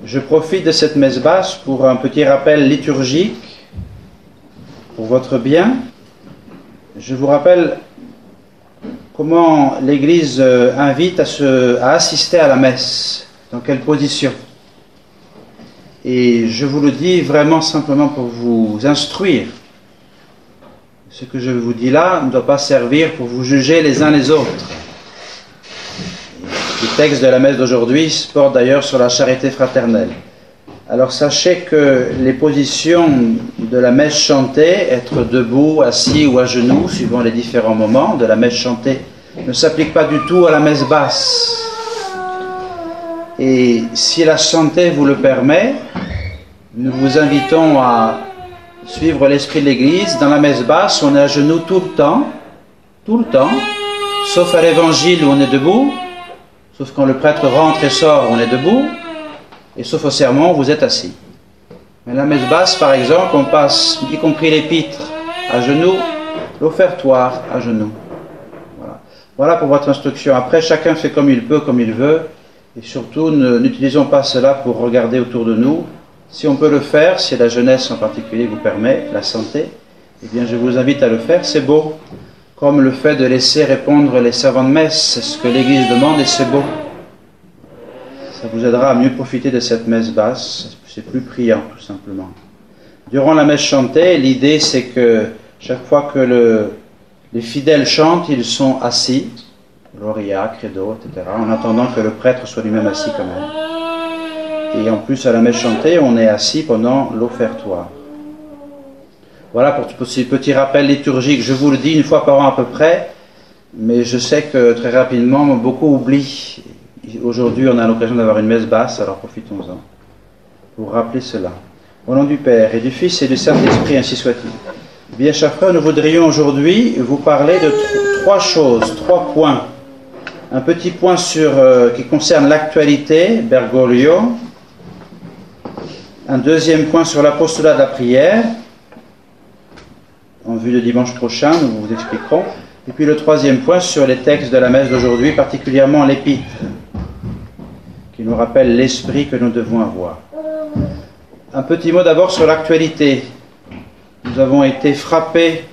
Je profite de cette messe basse pour un petit rappel liturgique pour votre bien. Je vous rappelle comment l'Église invite à assister à la messe, dans quelle position. Et je vous le dis vraiment simplement pour vous instruire. Ce que je vous dis là ne doit pas servir pour vous juger les uns les autres. Le texte de la messe d'aujourd'hui porte d'ailleurs sur la charité fraternelle. Alors sachez que les positions de la messe chantée, être debout, assis ou à genoux, suivant les différents moments de la messe chantée, ne s'appliquent pas du tout à la messe basse. Et si la santé vous le permet, nous vous invitons à suivre l'esprit de l'Église. Dans la messe basse, on est à genoux tout le temps, sauf à l'évangile où on est debout, sauf quand le prêtre rentre et sort, on est debout, et sauf au sermon, vous êtes assis. Mais la messe basse, par exemple, on passe, y compris l'épître, à genoux, l'offertoire à genoux. Voilà pour votre instruction. Après, chacun fait comme il peut, comme il veut, et surtout, n'utilisons pas cela pour regarder autour de nous. Si on peut le faire, si la jeunesse en particulier vous permet, la santé, eh bien je vous invite à le faire, c'est beau. Comme le fait de laisser répondre les servants de messe, c'est ce que l'Église demande et c'est beau. Ça vous aidera à mieux profiter de cette messe basse, c'est plus priant tout simplement. Durant la messe chantée, l'idée c'est que chaque fois que les fidèles chantent, ils sont assis, Gloria, Credo, etc., en attendant que le prêtre soit lui-même assis quand même. Et en plus, à la messe chantée, on est assis pendant l'offertoire. Voilà pour ce petit rappel liturgique. Je vous le dis une fois par an à peu près, mais je sais que très rapidement, beaucoup oublient. Aujourd'hui, on a l'occasion d'avoir une messe basse, alors profitons-en pour rappeler cela. Au nom du Père et du Fils et du Saint-Esprit, ainsi soit-il. Bien, chers frères, nous voudrions aujourd'hui vous parler de trois choses, 3 points. Un petit point qui concerne l'actualité, Bergoglio. Un deuxième point sur l'apostolat de la prière, en vue de dimanche prochain, nous vous expliquerons. Et puis le troisième point sur les textes de la messe d'aujourd'hui, particulièrement l'épître, qui nous rappelle l'esprit que nous devons avoir. Un petit mot d'abord sur l'actualité. Nous avons été frappés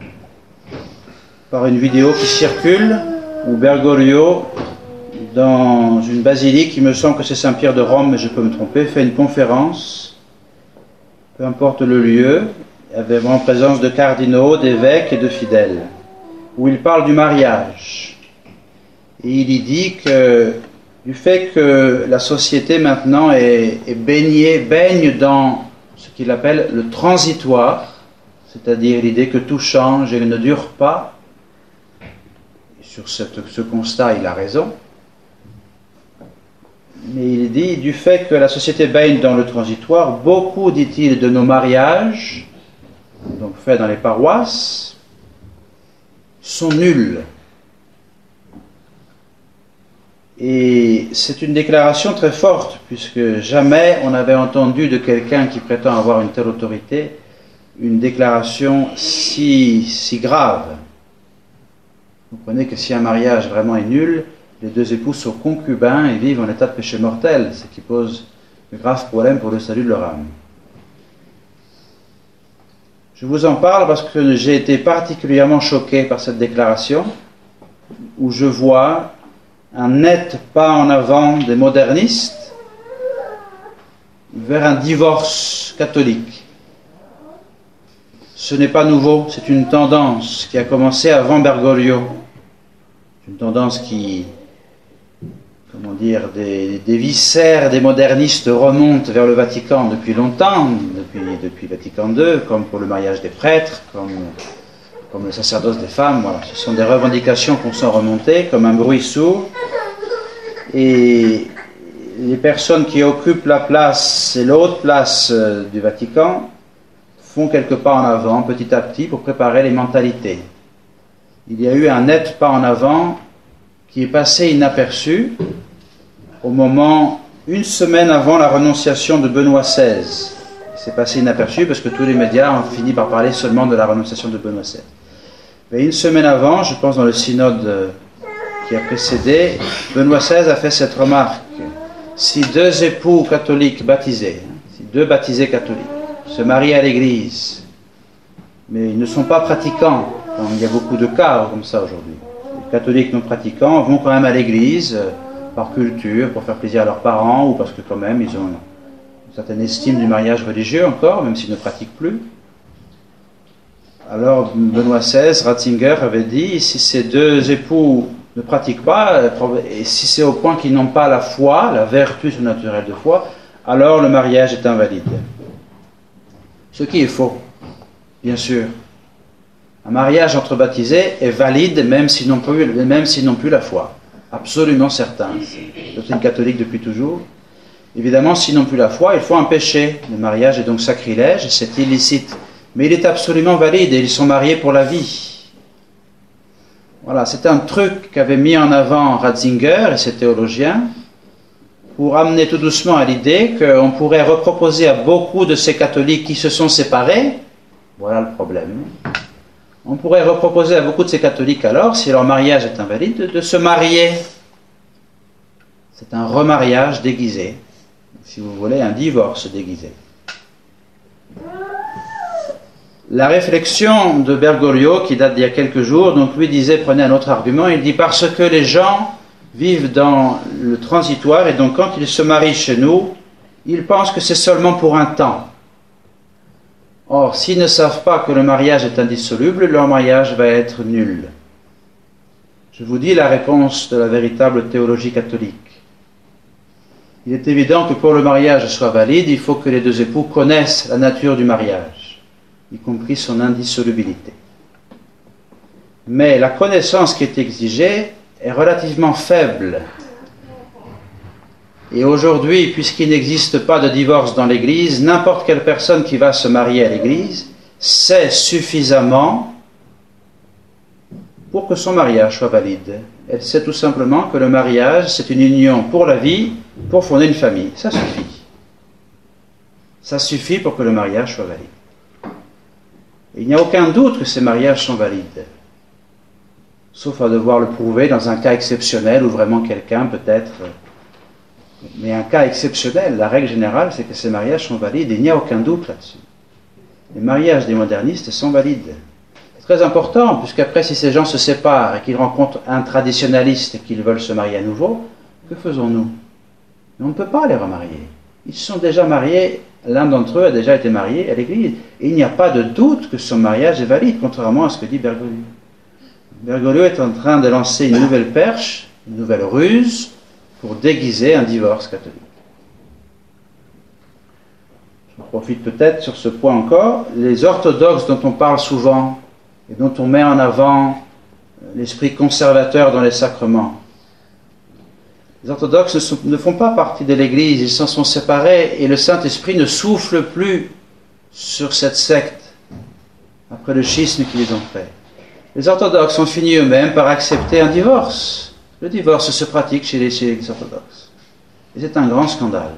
par une vidéo qui circule, où Bergoglio, dans une basilique, il me semble que c'est Saint-Pierre de Rome, mais je peux me tromper, fait une conférence, peu importe le lieu, avec en présence de cardinaux, d'évêques et de fidèles, où il parle du mariage. Et il y dit que du fait que la société maintenant baigne dans ce qu'il appelle le transitoire, c'est-à-dire l'idée que tout change et ne dure pas. Et sur ce constat, il a raison. Mais il dit, du fait que la société baigne dans le transitoire, beaucoup, dit-il, de nos mariages, donc faits dans les paroisses, sont nuls. Et c'est une déclaration très forte, puisque jamais on n'avait entendu de quelqu'un qui prétend avoir une telle autorité, une déclaration si grave. Vous comprenez que si un mariage vraiment est nul, les 2 époux sont concubins et vivent en état de péché mortel, ce qui pose de graves problèmes pour le salut de leur âme. Je vous en parle parce que j'ai été particulièrement choqué par cette déclaration, où je vois un net pas en avant des modernistes vers un divorce catholique. Ce n'est pas nouveau, c'est une tendance qui a commencé avant Bergoglio. Une tendance qui, des viscères des modernistes remontent vers le Vatican depuis longtemps, depuis Vatican II, comme pour le mariage des prêtres, comme le sacerdoce des femmes. Voilà. Ce sont des revendications qu'on sent remonter comme un bruit sourd. Et les personnes qui occupent la place et l'autre place du Vatican font quelques pas en avant, petit à petit, pour préparer les mentalités. Il y a eu un net pas en avant qui est passé inaperçu au moment, une semaine avant la renonciation de Benoît XVI. C'est passé inaperçu parce que tous les médias ont fini par parler seulement de la renonciation de Benoît XVI. Mais une semaine avant, je pense dans le synode qui a précédé, Benoît XVI a fait cette remarque. si deux époux catholiques baptisés, si deux baptisés catholiques se marient à l'église, mais ils ne sont pas pratiquants, comme il y a beaucoup de cas comme ça aujourd'hui. Les catholiques non pratiquants vont quand même à l'église par culture, pour faire plaisir à leurs parents, ou parce que quand même ils ont une certaine estime du mariage religieux encore, même s'ils ne pratiquent plus. Alors Benoît XVI, Ratzinger avait dit, si ces deux époux ne pratiquent pas, et si c'est au point qu'ils n'ont pas la foi, la vertu surnaturelle de foi, alors le mariage est invalide. Ce qui est faux, bien sûr. Un mariage entre baptisés est valide même s'ils n'ont plus la foi. Absolument certain. C'est la doctrine catholique depuis toujours. Évidemment, s'ils n'ont plus la foi, il faut un péché. Le mariage est donc sacrilège et c'est illicite. Mais il est absolument valide et ils sont mariés pour la vie. Voilà, c'est un truc qu'avait mis en avant Ratzinger et ses théologiens pour amener tout doucement à l'idée qu'on pourrait reproposer à beaucoup de ces catholiques qui se sont séparés, voilà le problème, on pourrait reproposer à beaucoup de ces catholiques alors, si leur mariage est invalide, de se marier. C'est un remariage déguisé, si vous voulez, un divorce déguisé. La réflexion de Bergoglio, qui date d'il y a quelques jours, donc lui disait, prenez un autre argument, il dit parce que les gens vivent dans le transitoire et donc quand ils se marient chez nous, ils pensent que c'est seulement pour un temps. Or, s'ils ne savent pas que le mariage est indissoluble, leur mariage va être nul. Je vous dis la réponse de la véritable théologie catholique. Il est évident que pour le mariage soit valide, il faut que les deux époux connaissent la nature du mariage, y compris son indissolubilité. Mais la connaissance qui est exigée est relativement faible. Et aujourd'hui, puisqu'il n'existe pas de divorce dans l'Église, n'importe quelle personne qui va se marier à l'Église sait suffisamment pour que son mariage soit valide. Elle sait tout simplement que le mariage, c'est une union pour la vie, pour fonder une famille. Ça suffit. Ça suffit pour que le mariage soit valide. Et il n'y a aucun doute que ces mariages sont valides. Sauf à devoir le prouver dans un cas exceptionnel où vraiment quelqu'un peut-être... Mais un cas exceptionnel, la règle générale, c'est que ces mariages sont valides, et il n'y a aucun doute là-dessus. Les mariages des modernistes sont valides. C'est très important, puisqu'après, si ces gens se séparent et qu'ils rencontrent un traditionnaliste et qu'ils veulent se marier à nouveau, que faisons-nous? On ne peut pas les remarier. Ils se sont déjà mariés, l'un d'entre eux a déjà été marié à l'Église, et il n'y a pas de doute que son mariage est valide, contrairement à ce que dit Bergoglio. Bergoglio est en train de lancer une nouvelle perche, une nouvelle ruse, pour déguiser un divorce catholique. Je profite peut-être sur ce point encore. Les orthodoxes dont on parle souvent et dont on met en avant l'esprit conservateur dans les sacrements, les orthodoxes ne font pas partie de l'Église, ils s'en sont séparés et le Saint-Esprit ne souffle plus sur cette secte après le schisme qu'ils ont fait. Les orthodoxes ont fini eux-mêmes par accepter un divorce. Le divorce se pratique chez les orthodoxes. Et c'est un grand scandale.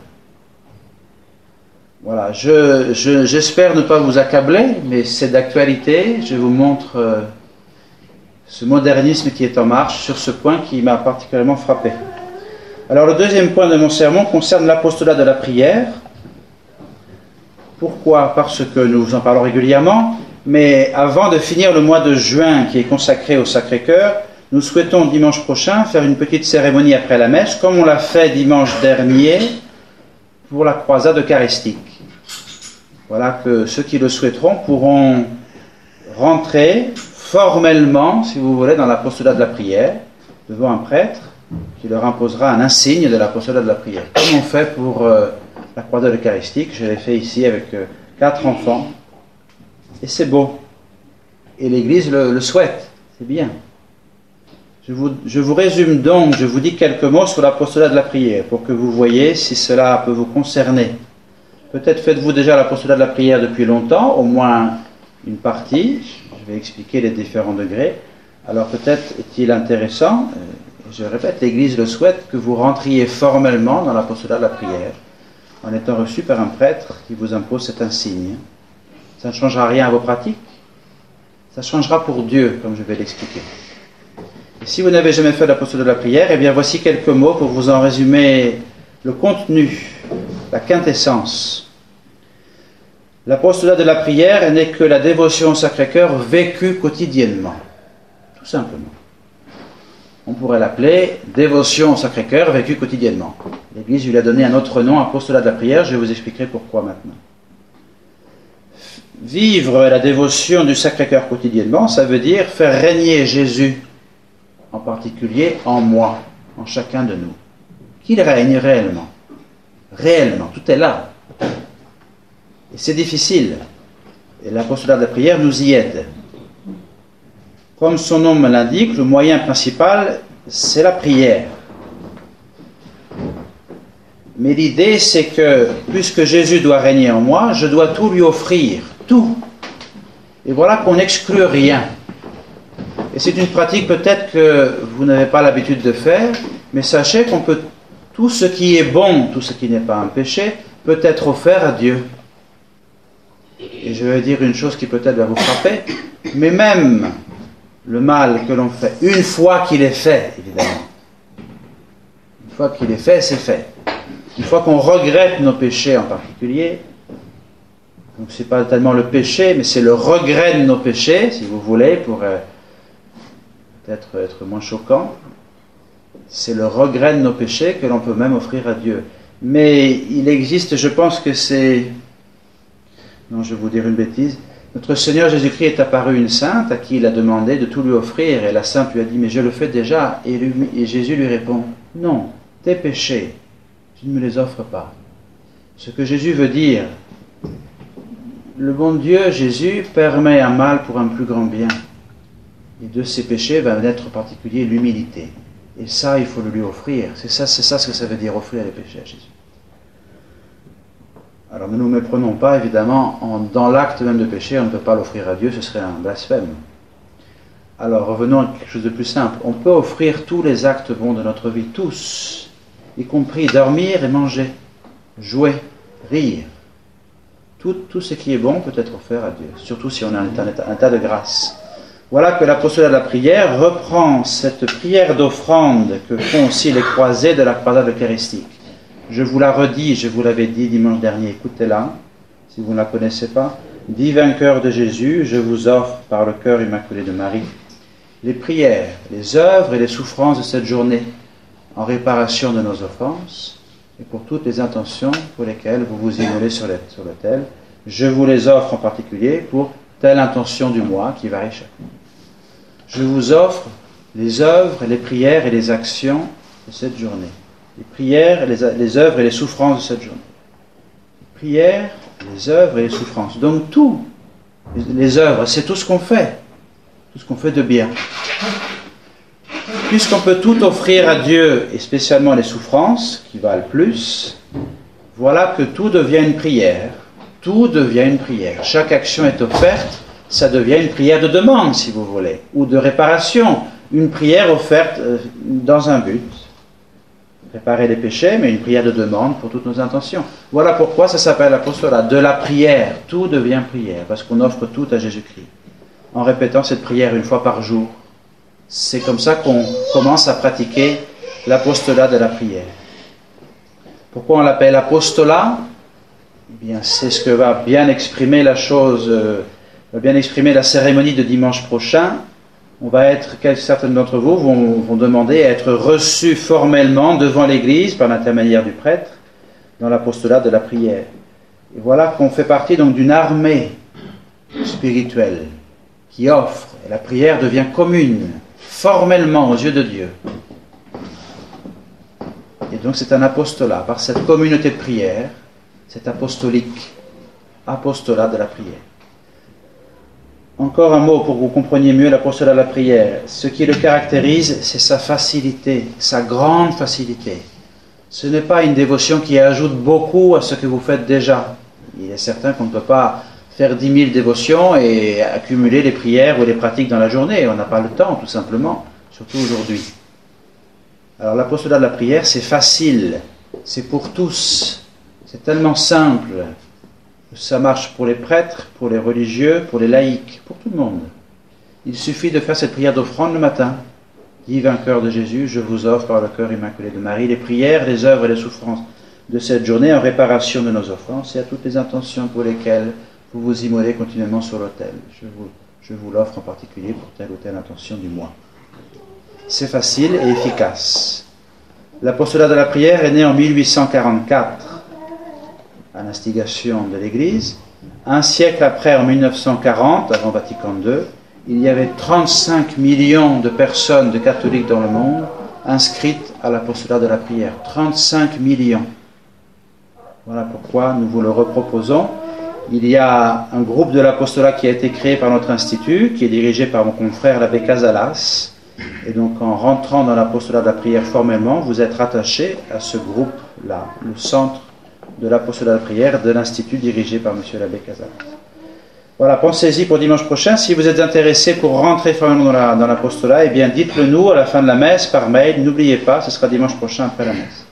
Voilà, j'espère ne pas vous accabler, mais c'est d'actualité. Je vous montre ce modernisme qui est en marche sur ce point qui m'a particulièrement frappé. Alors le deuxième point de mon sermon concerne l'apostolat de la prière. Pourquoi? Parce que nous en parlons régulièrement, mais avant de finir le mois de juin qui est consacré au Sacré-Cœur, nous souhaitons dimanche prochain faire une petite cérémonie après la messe, comme on l'a fait dimanche dernier pour la croisade eucharistique. Voilà que ceux qui le souhaiteront pourront rentrer formellement, si vous voulez, dans l'apostolat de la prière, devant un prêtre qui leur imposera un insigne de l'apostolat de la prière. Comme on fait pour la croisade eucharistique, je l'ai fait ici avec 4 enfants, et c'est beau. Et l'Église le souhaite, c'est bien. Je vous résume donc, je vous dis quelques mots sur l'apostolat de la prière, pour que vous voyez si cela peut vous concerner. Peut-être faites-vous déjà l'apostolat de la prière depuis longtemps, au moins une partie, je vais expliquer les différents degrés. Alors peut-être est-il intéressant, je répète, l'Église le souhaite, que vous rentriez formellement dans l'apostolat de la prière, en étant reçu par un prêtre qui vous impose cet insigne. Ça ne changera rien à vos pratiques, ça changera pour Dieu, comme je vais l'expliquer. Et si vous n'avez jamais fait l'apostolat de la prière, eh bien voici quelques mots pour vous en résumer le contenu, la quintessence. L'apostolat de la prière n'est que la dévotion au Sacré-Cœur vécue quotidiennement, tout simplement. On pourrait l'appeler dévotion au Sacré-Cœur vécue quotidiennement. L'Église lui a donné un autre nom, apostolat de la prière, je vous expliquerai pourquoi maintenant. Vivre la dévotion du Sacré-Cœur quotidiennement, ça veut dire faire régner Jésus, en particulier en moi, en chacun de nous. Qu'il règne réellement. Réellement, tout est là. Et c'est difficile. Et l'apostolat de la prière nous y aide. Comme son nom l'indique, le moyen principal, c'est la prière. Mais l'idée, c'est que, puisque Jésus doit régner en moi, je dois tout lui offrir, tout. Et voilà qu'on n'exclut rien. Et c'est une pratique peut-être que vous n'avez pas l'habitude de faire, mais sachez qu'on peut, tout ce qui est bon, tout ce qui n'est pas un péché, peut être offert à Dieu. Et je vais dire une chose qui peut-être va vous frapper, mais même le mal que l'on fait, une fois qu'il est fait, évidemment, une fois qu'il est fait, c'est fait. Une fois qu'on regrette nos péchés en particulier, donc c'est pas tellement le péché, mais c'est le regret de nos péchés, si vous voulez, pour peut-être être moins choquant. C'est le regret de nos péchés que l'on peut même offrir à Dieu. Mais il existe, je pense que c'est... Non, je vais vous dire une bêtise. Notre Seigneur Jésus-Christ est apparu une sainte à qui il a demandé de tout lui offrir. Et la sainte lui a dit, mais je le fais déjà. Et Jésus lui répond, non, tes péchés, tu ne me les offres pas. Ce que Jésus veut dire, le bon Dieu, Jésus, permet un mal pour un plus grand bien. Et de ses péchés va naître en particulier l'humilité. Et ça, il faut le lui offrir. C'est ça ce que ça veut dire, offrir les péchés à Jésus. Alors ne nous méprenons pas, évidemment, dans l'acte même de péché, on ne peut pas l'offrir à Dieu, ce serait un blasphème. Alors revenons à quelque chose de plus simple. On peut offrir tous les actes bons de notre vie, tous, y compris dormir et manger, jouer, rire. Tout ce qui est bon peut être offert à Dieu, surtout si on a un tas de grâce. Voilà que l'apostolat de la prière reprend cette prière d'offrande que font aussi les croisés de la croisade eucharistique. Je vous la redis, je vous l'avais dit dimanche dernier, écoutez-la, si vous ne la connaissez pas. Divin cœur de Jésus, je vous offre par le cœur immaculé de Marie les prières, les œuvres et les souffrances de cette journée en réparation de nos offenses et pour toutes les intentions pour lesquelles vous vous immolez sur l'autel. Je vous les offre en particulier pour telle intention du mois qui varie chaque mois. Je vous offre les œuvres, les prières et les actions de cette journée. Les prières, les œuvres et les souffrances de cette journée. Les prières, les œuvres et les souffrances. Donc tout, les œuvres, c'est tout ce qu'on fait de bien. Puisqu'on peut tout offrir à Dieu, et spécialement les souffrances, qui valent plus, voilà que tout devient une prière. Tout devient une prière. Chaque action est offerte, ça devient une prière de demande, si vous voulez, ou de réparation. Une prière offerte dans un but. Réparer les péchés, mais une prière de demande pour toutes nos intentions. Voilà pourquoi ça s'appelle l'apostolat. De la prière, tout devient prière, parce qu'on offre tout à Jésus-Christ. En répétant cette prière une fois par jour. C'est comme ça qu'on commence à pratiquer l'apostolat de la prière. Pourquoi on l'appelle apostolat ? Eh bien, c'est ce que va bien exprimer la chose, va bien exprimer la cérémonie de dimanche prochain. Certains d'entre vous vont demander à être reçus formellement devant l'Église par l'intermédiaire du prêtre dans l'apostolat de la prière. Et voilà qu'on fait partie donc d'une armée spirituelle qui offre, et la prière devient commune, formellement aux yeux de Dieu. Et donc c'est un apostolat, par cette communauté de prière, c'est apostolique, apostolat de la prière. Encore un mot pour que vous compreniez mieux l'apostolat de la prière. Ce qui le caractérise, c'est sa facilité, sa grande facilité. Ce n'est pas une dévotion qui ajoute beaucoup à ce que vous faites déjà. Il est certain qu'on ne peut pas faire 10 000 dévotions et accumuler les prières ou les pratiques dans la journée. On n'a pas le temps, tout simplement, surtout aujourd'hui. Alors l'apostolat de la prière, c'est facile, c'est pour tous, c'est tellement simple. Ça marche pour les prêtres, pour les religieux, pour les laïcs, pour tout le monde. Il suffit de faire cette prière d'offrande le matin. Divin cœur de Jésus, je vous offre par le cœur immaculé de Marie les prières, les œuvres et les souffrances de cette journée en réparation de nos offranses et à toutes les intentions pour lesquelles vous vous immolez continuellement sur l'autel. Je vous l'offre en particulier pour telle ou telle intention du mois. C'est facile et efficace. L'apostolat de la prière est né en 1844 à l'instigation de l'Église. Un siècle après, en 1940, avant Vatican II, il y avait 35 millions de personnes, de catholiques dans le monde, inscrites à l'apostolat de la prière. 35 millions. Voilà pourquoi nous vous le reproposons. Il y a un groupe de l'apostolat qui a été créé par notre institut, qui est dirigé par mon confrère l'abbé Casalas. Et donc en rentrant dans l'apostolat de la prière formellement, vous êtes rattaché à ce groupe-là, le centre de l'apostolat de la prière de l'institut dirigé par M. l'abbé Casalas. Voilà, pensez-y pour dimanche prochain. Si vous êtes intéressé pour rentrer formellement dans l'apostolat, eh bien dites-le nous à la fin de la messe par mail. N'oubliez pas, ce sera dimanche prochain après la messe.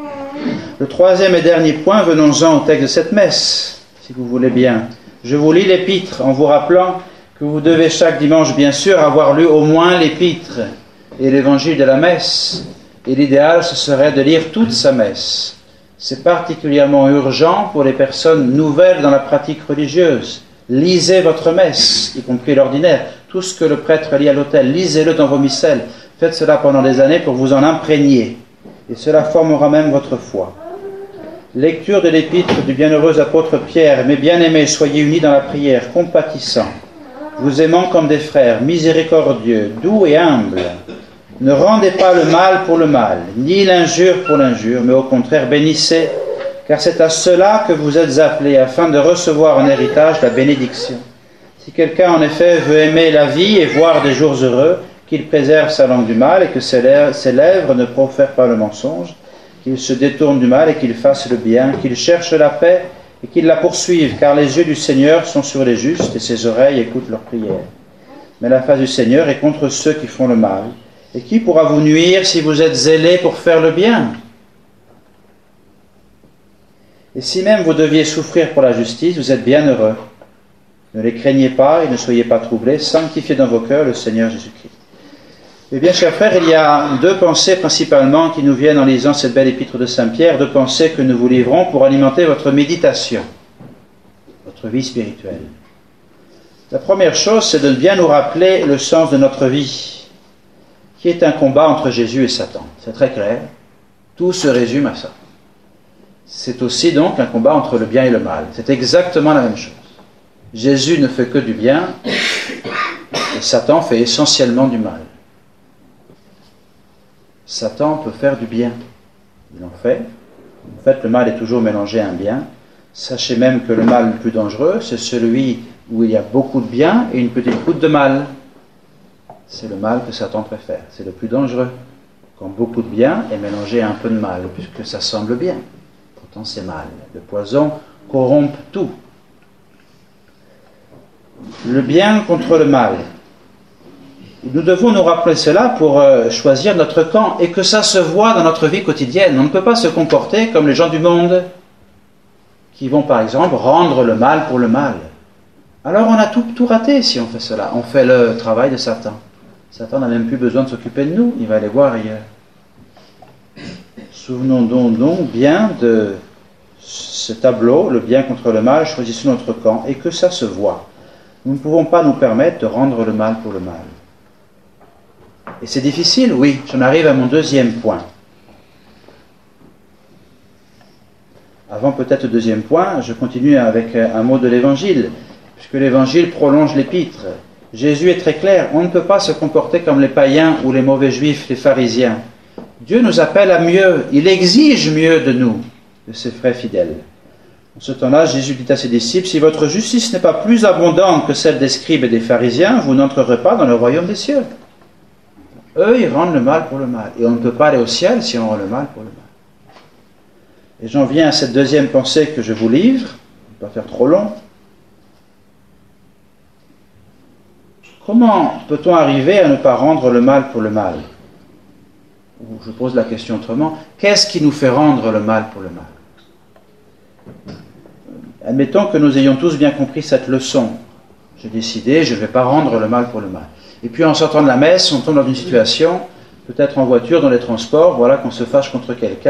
Le troisième et dernier point, venons-en au texte de cette messe, si vous voulez bien. Je vous lis l'épître en vous rappelant que vous devez chaque dimanche, bien sûr, avoir lu au moins l'épître et l'évangile de la messe. Et l'idéal, ce serait de lire toute sa messe. C'est particulièrement urgent pour les personnes nouvelles dans la pratique religieuse. Lisez votre messe, y compris l'ordinaire. Tout ce que le prêtre lit à l'autel, lisez-le dans vos missels. Faites cela pendant des années pour vous en imprégner. Et cela formera même votre foi. Lecture de l'épître du bienheureux apôtre Pierre. Mes bien-aimés, soyez unis dans la prière, compatissants, vous aimant comme des frères, miséricordieux, doux et humbles. Ne rendez pas le mal pour le mal, ni l'injure pour l'injure, mais au contraire bénissez, car c'est à cela que vous êtes appelés, afin de recevoir en héritage la bénédiction. Si quelqu'un en effet veut aimer la vie et voir des jours heureux, qu'il préserve sa langue du mal et que ses lèvres ne profèrent pas le mensonge, qu'il se détourne du mal et qu'il fasse le bien, qu'il cherche la paix et qu'il la poursuive, car les yeux du Seigneur sont sur les justes et ses oreilles écoutent leurs prières. Mais la face du Seigneur est contre ceux qui font le mal. Et qui pourra vous nuire si vous êtes zélés pour faire le bien? Et si même vous deviez souffrir pour la justice, vous êtes bien heureux. Ne les craignez pas et ne soyez pas troublés, sanctifiez dans vos cœurs le Seigneur Jésus-Christ. Eh bien, chers frères, il y a deux pensées principalement qui nous viennent en lisant cette belle épître de Saint-Pierre, deux pensées que nous vous livrons pour alimenter votre méditation, votre vie spirituelle. La première chose, c'est de bien nous rappeler le sens de notre vie, qui est un combat entre Jésus et Satan. C'est très clair. Tout se résume à ça. C'est aussi donc un combat entre le bien et le mal. C'est exactement la même chose. Jésus ne fait que du bien et Satan fait essentiellement du mal. Satan peut faire du bien. Il en fait. En fait, le mal est toujours mélangé à un bien. Sachez même que le mal le plus dangereux, c'est celui où il y a beaucoup de bien et une petite goutte de mal. C'est le mal que Satan préfère. C'est le plus dangereux. Quand beaucoup de bien est mélangé à un peu de mal, puisque ça semble bien. Pourtant, c'est mal. Le poison corrompt tout. Le bien contre le mal. Nous devons nous rappeler cela pour choisir notre camp et que ça se voit dans notre vie quotidienne. On ne peut pas se comporter comme les gens du monde qui vont, par exemple, rendre le mal pour le mal. Alors on a tout raté si on fait cela. On fait le travail de Satan. Satan n'a même plus besoin de s'occuper de nous, il va aller voir ailleurs. Souvenons donc bien de ce tableau, le bien contre le mal, choisissons notre camp, et que ça se voit. Nous ne pouvons pas nous permettre de rendre le mal pour le mal. Et c'est difficile, oui, j'en arrive à mon deuxième point. Avant peut-être le deuxième point, je continue avec un mot de l'Évangile, puisque l'Évangile prolonge l'épître. Jésus est très clair, on ne peut pas se comporter comme les païens ou les mauvais juifs, les pharisiens. Dieu nous appelle à mieux, il exige mieux de nous, de ses frères fidèles. En ce temps-là, Jésus dit à ses disciples, si votre justice n'est pas plus abondante que celle des scribes et des pharisiens, vous n'entrerez pas dans le royaume des cieux. Eux, ils rendent le mal pour le mal. Et on ne peut pas aller au ciel si on rend le mal pour le mal. Et j'en viens à cette deuxième pensée que je vous livre, je ne vais pas faire trop long. Comment peut-on arriver à ne pas rendre le mal pour le mal? Ou je pose la question autrement, qu'est-ce qui nous fait rendre le mal pour le mal? Admettons que nous ayons tous bien compris cette leçon. J'ai décidé, je ne vais pas rendre le mal pour le mal. Et puis en sortant de la messe, on tombe dans une situation, peut-être en voiture, dans les transports, voilà qu'on se fâche contre quelqu'un,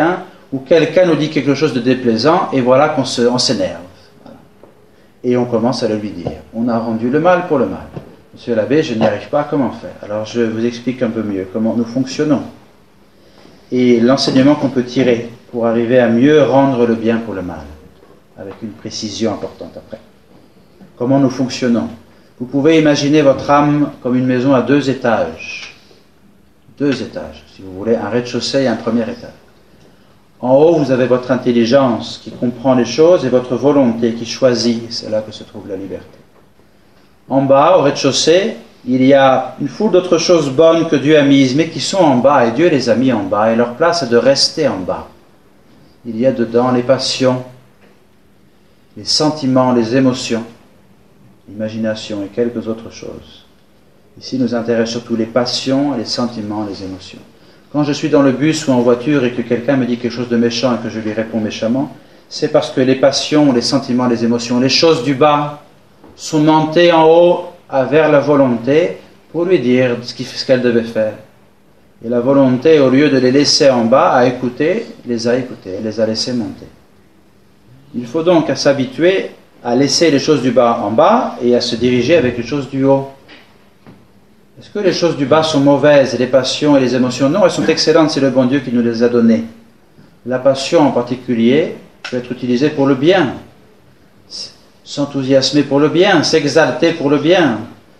où quelqu'un nous dit quelque chose de déplaisant, et voilà qu'on s'énerve. Voilà. Et on commence à le lui dire. On a rendu le mal pour le mal. Monsieur l'abbé, je n'y arrive pas, comment faire? Alors je vous explique un peu mieux comment nous fonctionnons. Et l'enseignement qu'on peut tirer pour arriver à mieux rendre le bien pour le mal, avec une précision importante après. Comment nous fonctionnons? Vous pouvez imaginer votre âme comme une maison à 2 étages. 2 étages, si vous voulez, un rez-de-chaussée et un premier étage. En haut, vous avez votre intelligence qui comprend les choses et votre volonté qui choisit. C'est là que se trouve la liberté. En bas, au rez-de-chaussée, il y a une foule d'autres choses bonnes que Dieu a mises, mais qui sont en bas, et Dieu les a mis en bas, et leur place est de rester en bas. Il y a dedans les passions, les sentiments, les émotions, l'imagination et quelques autres choses. Ici, nous intéressent surtout les passions, les sentiments, les émotions. Quand je suis dans le bus ou en voiture et que quelqu'un me dit quelque chose de méchant et que je lui réponds méchamment, c'est parce que les passions, les sentiments, les émotions, les choses du bas sont montées en haut vers la volonté pour lui dire ce qu'elle devait faire. Et la volonté, au lieu de les laisser en bas à écouter, les a écoutés, les a laissés monter. Il faut donc s'habituer à laisser les choses du bas en bas et à se diriger avec les choses du haut. Est-ce que les choses du bas sont mauvaises, les passions et les émotions? Non, elles sont excellentes, c'est le bon Dieu qui nous les a données. La passion en particulier peut être utilisée pour le bien. S'enthousiasmer pour le bien, s'exalter pour le bien.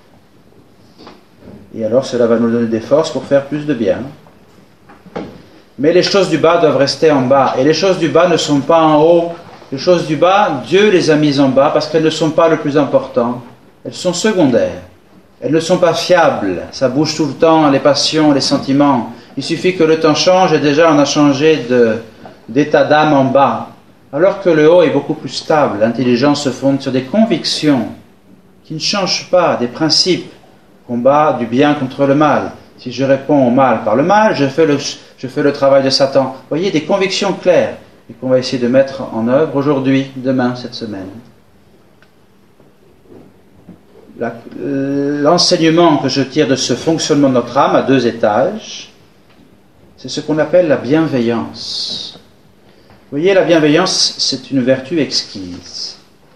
Et alors cela va nous donner des forces pour faire plus de bien. Mais les choses du bas doivent rester en bas. Et les choses du bas ne sont pas en haut. Les choses du bas, Dieu les a mises en bas parce qu'elles ne sont pas le plus important. Elles sont secondaires. Elles ne sont pas fiables. Ça bouge tout le temps, les passions, les sentiments. Il suffit que le temps change et déjà on a changé d'état d'âme en bas. Alors que le haut est beaucoup plus stable. L'intelligence se fonde sur des convictions qui ne changent pas, des principes. Combat du bien contre le mal. Si je réponds au mal par le mal, je fais le travail de Satan. Vous voyez, des convictions claires et qu'on va essayer de mettre en œuvre aujourd'hui, demain, cette semaine. L'enseignement que je tire de ce fonctionnement de notre âme à 2 étages, c'est ce qu'on appelle la bienveillance. Vous voyez, la bienveillance, c'est une vertu exquise.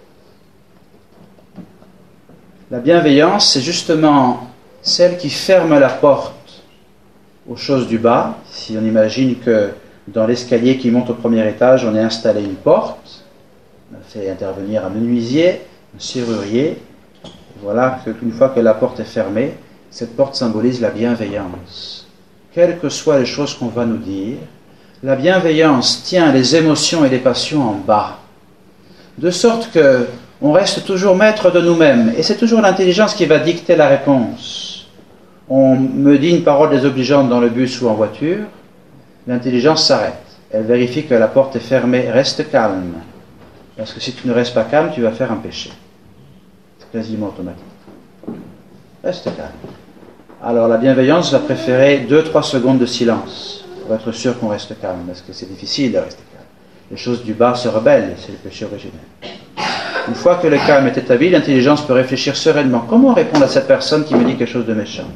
La bienveillance, c'est justement celle qui ferme la porte aux choses du bas. Si on imagine que dans l'escalier qui monte au premier étage, on a installé une porte, on a fait intervenir un menuisier, un serrurier. Voilà qu'une fois que la porte est fermée, cette porte symbolise la bienveillance. Quelles que soient les choses qu'on va nous dire, la bienveillance tient les émotions et les passions en bas. De sorte que on reste toujours maître de nous-mêmes. Et c'est toujours l'intelligence qui va dicter la réponse. On me dit une parole désobligeante dans le bus ou en voiture, l'intelligence s'arrête. Elle vérifie que la porte est fermée. Reste calme. Parce que si tu ne restes pas calme, tu vas faire un péché. C'est quasiment automatique. Reste calme. Alors la bienveillance va préférer 2-3 secondes de silence pour être sûr qu'on reste calme, parce que c'est difficile de rester calme. Les choses du bas se rebellent, c'est le péché originel. Une fois que le calme est établi, l'intelligence peut réfléchir sereinement. Comment répondre à cette personne qui me dit quelque chose de méchant?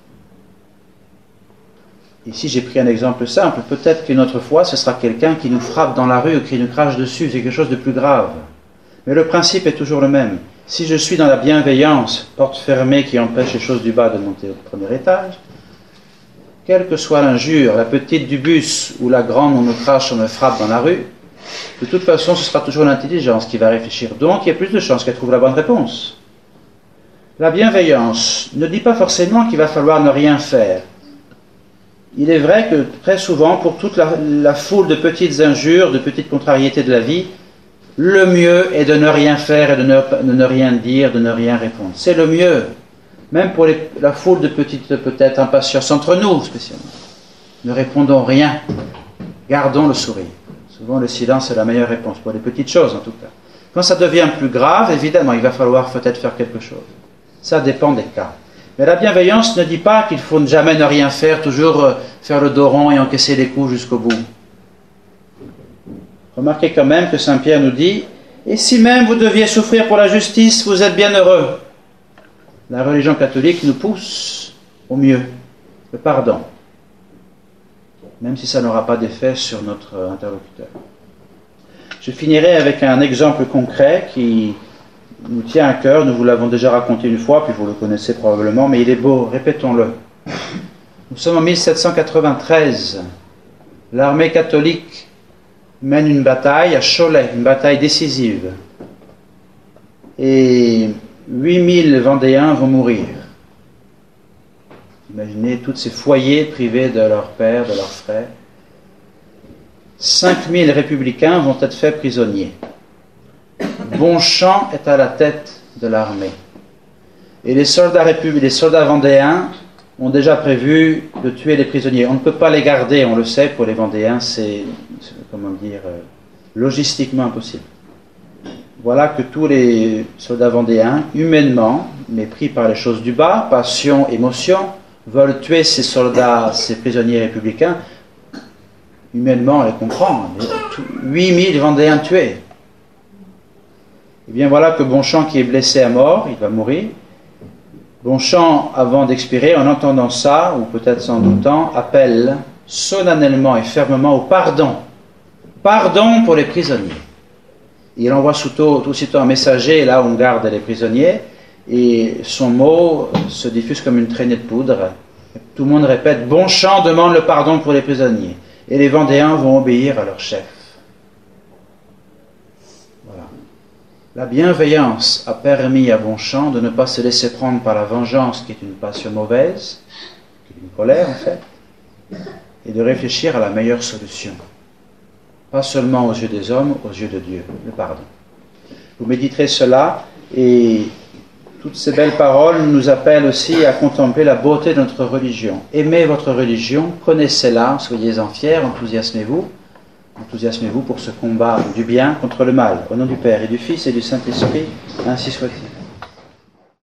Ici, j'ai pris un exemple simple. Peut-être qu'une autre fois, ce sera quelqu'un qui nous frappe dans la rue ou qui nous crache dessus. C'est quelque chose de plus grave. Mais le principe est toujours le même. Si je suis dans la bienveillance, porte fermée qui empêche les choses du bas de monter au premier étage, quelle que soit l'injure, la petite du bus ou la grande, on me crache, on me frappe dans la rue, de toute façon, ce sera toujours l'intelligence qui va réfléchir. Donc, il y a plus de chances qu'elle trouve la bonne réponse. La bienveillance ne dit pas forcément qu'il va falloir ne rien faire. Il est vrai que très souvent, pour toute la foule de petites injures, de petites contrariétés de la vie, le mieux est de ne rien faire et de ne rien dire, de ne rien répondre. C'est le mieux. Même pour la foule de petites, peut-être, impatiences entre nous, spécialement. Ne répondons rien. Gardons le sourire. Souvent, le silence est la meilleure réponse, pour les petites choses en tout cas. Quand ça devient plus grave, évidemment, il va falloir peut-être faire quelque chose. Ça dépend des cas. Mais la bienveillance ne dit pas qu'il faut jamais ne rien faire, toujours faire le dos rond et encaisser les coups jusqu'au bout. Remarquez quand même que Saint Pierre nous dit « Et si même vous deviez souffrir pour la justice, vous êtes bien heureux. » La religion catholique nous pousse au mieux, le pardon. même si ça n'aura pas d'effet sur notre interlocuteur. Je finirai avec un exemple concret qui nous tient à cœur. Nous vous l'avons déjà raconté une fois, puis vous le connaissez probablement, mais il est beau, répétons-le. Nous sommes en 1793. L'armée catholique mène une bataille à Cholet, une bataille décisive. Et 8000 Vendéens vont mourir. Imaginez tous ces foyers privés de leur père, de leurs frères. 5000 républicains vont être faits prisonniers. Bonchamp est à la tête de l'armée. Et les soldats vendéens ont déjà prévu de tuer les prisonniers. On ne peut pas les garder, on le sait, pour les Vendéens, c'est comment dire, logistiquement impossible. Voilà que tous les soldats vendéens, humainement, mais pris par les choses du bas, passion, émotion, veulent tuer ces soldats, ces prisonniers républicains. Humainement, on les comprend. 8000 Vendéens tués. Et bien voilà que Bonchamp, qui est blessé à mort, il va mourir. Bonchamp, avant d'expirer, en entendant ça, ou peut-être sans doutant, appelle solennellement et fermement au pardon. Pardon pour les prisonniers. Il envoie aussitôt un messager là où on garde les prisonniers, et son mot se diffuse comme une traînée de poudre. Tout le monde répète, Bonchamp demande le pardon pour les prisonniers. Et les Vendéens vont obéir à leur chef. Voilà. La bienveillance a permis à Bonchamp de ne pas se laisser prendre par la vengeance, qui est une passion mauvaise, qui est une colère en fait, et de réfléchir à la meilleure solution. Pas seulement aux yeux des hommes, aux yeux de Dieu, le pardon. Vous méditerez cela, et toutes ces belles paroles nous appellent aussi à contempler la beauté de notre religion. Aimez votre religion, connaissez-la, soyez-en fiers, enthousiasmez-vous pour ce combat du bien contre le mal. Au nom du Père et du Fils et du Saint-Esprit, ainsi soit-il.